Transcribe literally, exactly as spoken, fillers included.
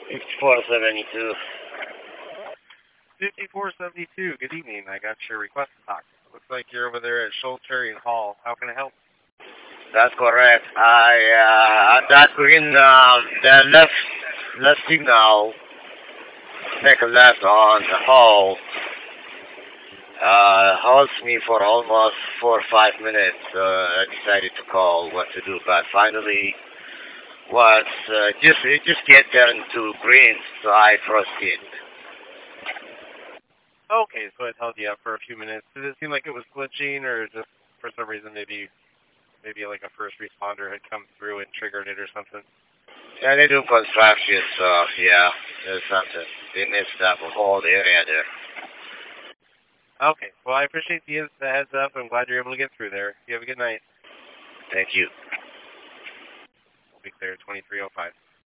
fifty-four seventy-two. fifty-four seventy-two, good evening. I got your request to talk. Looks like you're over there at Schultz Hall. How can I help? That's correct. I, uh, at that green, um, the left, left signal, take a left on the hall, uh, holds me for almost four or five minutes. Uh, I decided to call what to do, but finally, was, uh, just, it just get turned to green, so I proceed. Okay, so it held you up for a few minutes. Did it seem like it was glitching, or just for some reason maybe maybe like a first responder had come through and triggered it or something? Yeah, they do construction, so yeah, there's something. They messed up a whole area there. Okay, well I appreciate the, the heads up. I'm glad you're able to get through there. You have a good night. Thank you. We'll be clear, twenty-three oh five.